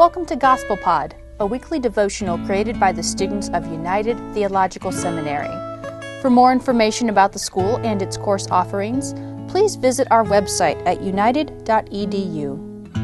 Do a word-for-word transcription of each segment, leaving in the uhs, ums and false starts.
Welcome to Gospel Pod, a weekly devotional created by the students of United Theological Seminary. For more information about the school and its course offerings, please visit our website at united dot e d u.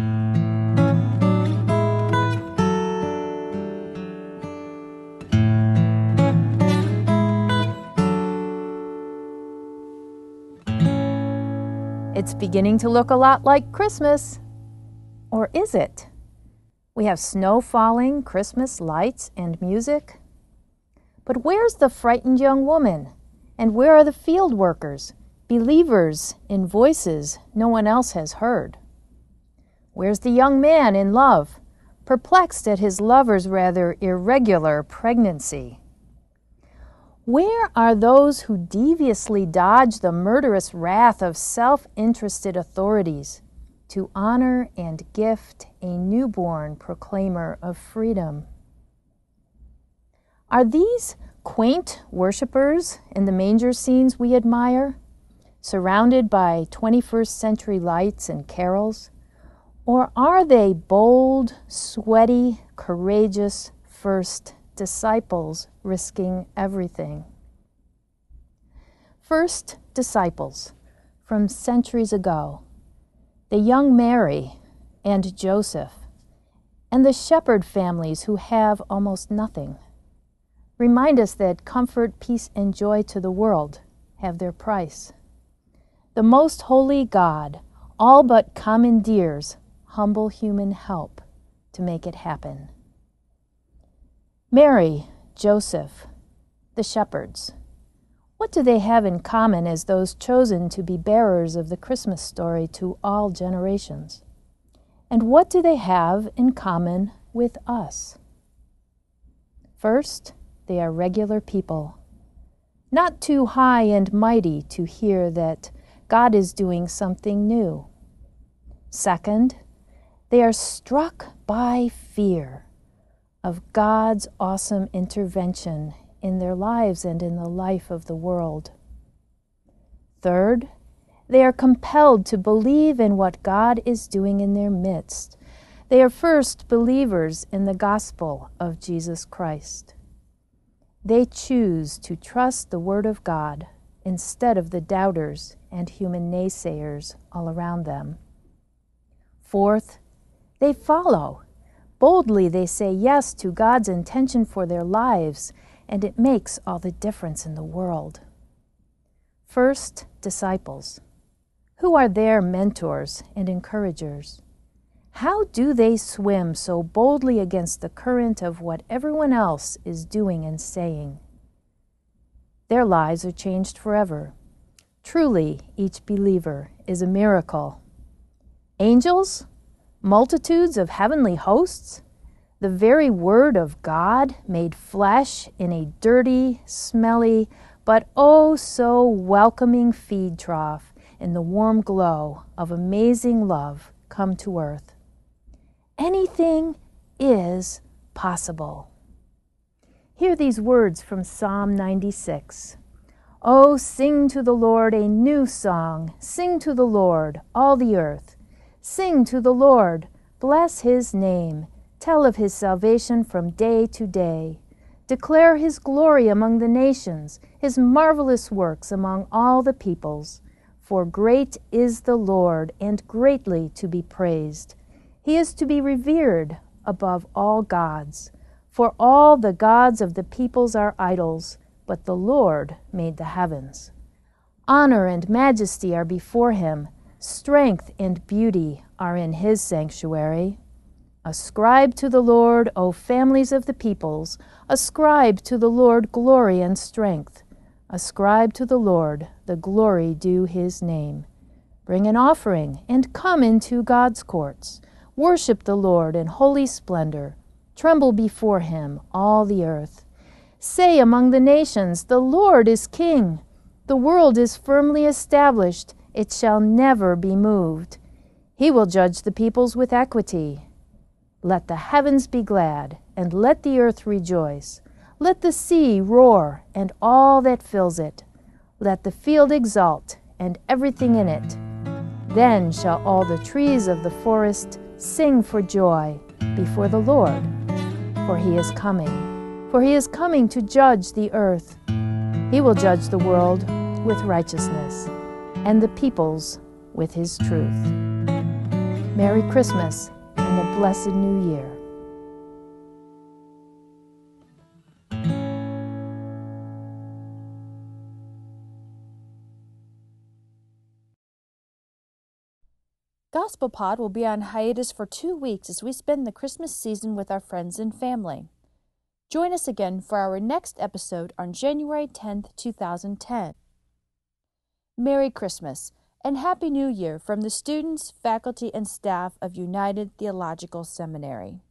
It's beginning to look a lot like Christmas. Or is it? We have snow falling, Christmas lights, and music. But where's the frightened young woman? And where are the field workers, believers in voices no one else has heard? Where's the young man in love, perplexed at his lover's rather irregular pregnancy? Where are those who deviously dodge the murderous wrath of self-interested authorities to honor and gift a newborn proclaimer of freedom? Are these quaint worshipers in the manger scenes we admire, surrounded by twenty-first century lights and carols? Or are they bold, sweaty, courageous first disciples risking everything? First disciples from centuries ago, the young Mary and Joseph, and the shepherd families who have almost nothing, remind us that comfort, peace, and joy to the world have their price. The most holy God all but commandeers humble human help to make it happen. Mary, Joseph, the shepherds, what do they have in common as those chosen to be bearers of the Christmas story to all generations? And what do they have in common with us? First, they are regular people, not too high and mighty to hear that God is doing something new. Second, they are struck by fear of God's awesome intervention in their lives and in the life of the world. Third, they are compelled to believe in what God is doing in their midst. They are first believers in the gospel of Jesus Christ. They choose to trust the Word of God instead of the doubters and human naysayers all around them. Fourth, they follow. Boldly they say yes to God's intention for their lives, and it makes all the difference in the world. First disciples. Who are their mentors and encouragers? How do they swim so boldly against the current of what everyone else is doing and saying? Their lives are changed forever. Truly, each believer is a miracle. Angels? Multitudes of heavenly hosts? The very Word of God made flesh in a dirty, smelly, but oh so welcoming feed trough in the warm glow of amazing love come to earth. Anything is possible. Hear these words from Psalm ninety-six. Oh, sing to the Lord a new song. Sing to the Lord, all the earth. Sing to the Lord, bless his name. Tell of his salvation from day to day. Declare his glory among the nations, his marvelous works among all the peoples. For great is the Lord, and greatly to be praised. He is to be revered above all gods. For all the gods of the peoples are idols, but the Lord made the heavens. Honor and majesty are before him. Strength and beauty are in his sanctuary. Ascribe to the Lord, O families of the peoples. Ascribe to the Lord glory and strength. Ascribe to the Lord the glory due his name. Bring an offering and come into God's courts. Worship the Lord in holy splendor. Tremble before him, all the earth. Say among the nations, the Lord is king. The world is firmly established. It shall never be moved. He will judge the peoples with equity. Let the heavens be glad, and let the earth rejoice. Let the sea roar, and all that fills it. Let the field exult, and everything in it. Then shall all the trees of the forest sing for joy. before the Lord, for he is coming. For he is coming to judge the earth. He will judge the world with righteousness, and the peoples with his truth. Merry Christmas and a blessed New Year. Gospel Pod will be on hiatus for two weeks as we spend the Christmas season with our friends and family. Join us again for our next episode on January tenth, two thousand ten. Merry Christmas and Happy New Year from the students, faculty, and staff of United Theological Seminary.